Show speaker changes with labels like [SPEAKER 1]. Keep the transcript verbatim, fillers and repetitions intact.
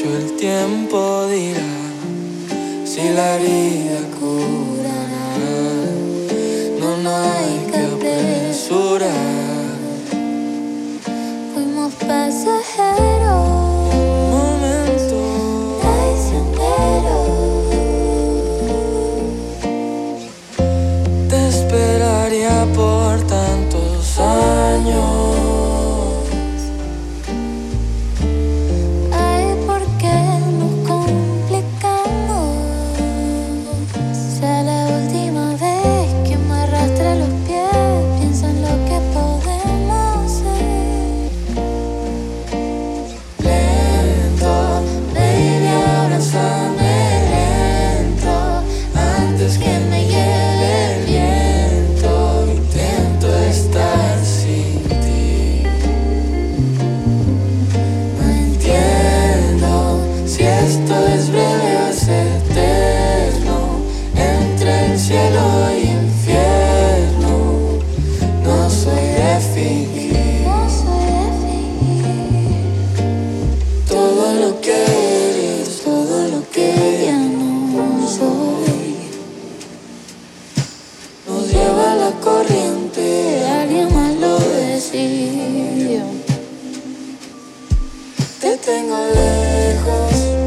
[SPEAKER 1] el tiempo dirá si la herida curará. No, no hay que apresurar.
[SPEAKER 2] Fuimos pasajeros,
[SPEAKER 1] Un momento
[SPEAKER 2] traicioneros.
[SPEAKER 1] te esperaría por tantos años.
[SPEAKER 2] Ay, ¿por qué nos complicamos? Sea la última vez que me arrastre los pies. Piensa en lo que podemos ser.
[SPEAKER 1] Lento, baby, abrázame lento, antes que me lleve el viento. Intento estar sin ti. No entiendo si esto es breve o es eterno. Entre el cielo y infierno, no soy de fingir.
[SPEAKER 2] No soy de fingir.
[SPEAKER 1] Todo lo que eres, todo lo que ya no soy, nos lleva la corriente, alguien más lo decidió. Te tengo lejos,